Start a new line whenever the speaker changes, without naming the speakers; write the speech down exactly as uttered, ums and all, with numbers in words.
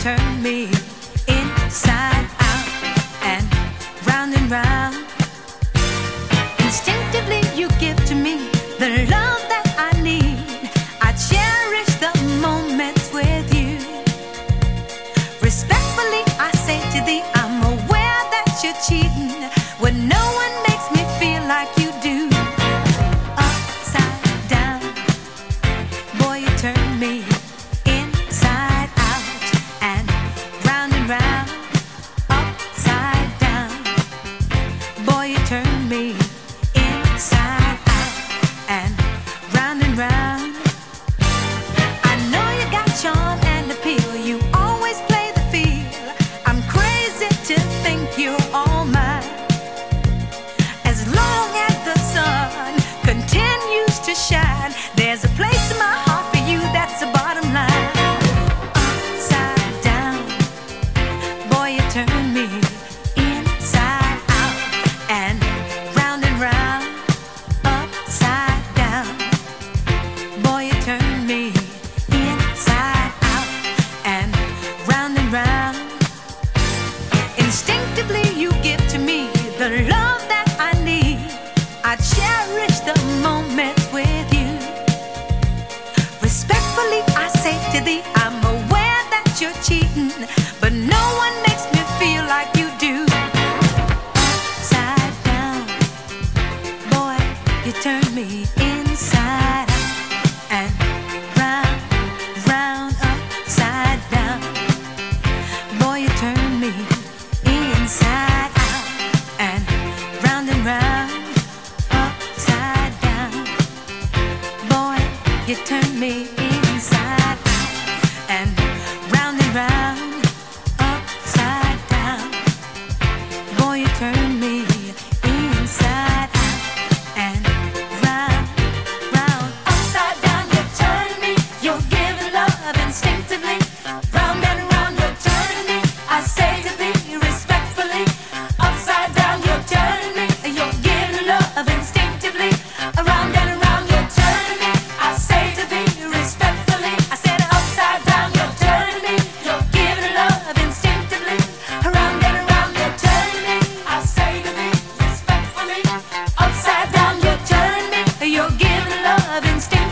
turn me inside out and round and round. Instinctively you give to me the love that I need. I cherish the moments with you. Respectfully I say to thee, I'm aware that you're cheating when no one makes me feel like you do. Upside down, boy, you turn me inside out and round and round. Upside down, boy, you turn me inside out and round and round. I know you got charm and appeal, you always play the field. I'm crazy to think you're all mine. As long as the sun continues to shine, there's a place in my heart for you, that's the bottom line. Upside down, boy, you turn me inside out and round and round. Upside down, boy, you turn me inside out and round and round. Instinctively you give to me the love that I need. I cherish the moments with you. Respectfully I say to thee, I'm aware that you're cheating, but no one makes me feel like you do. Upside down, boy, you turn me inside out and round, round, upside down. Boy, you turn me inside out and round and round. Upside down, boy, you turn me inside out and round and round. Upside down, boy, you turn me inside out and round, round. Upside down, you turn me, you're giving love instinctively. Round and round, you're turning me, I say to thee respectfully. Upside down, you're turning me, you're giving love instinctively. Around and around, you're turning me, I say to thee respectfully. I said upside down, you're turning me, you're giving love instinctively. Around and around, you're turning me, I say to thee respectfully. Upside down, you're turning me, you're giving love instinctively.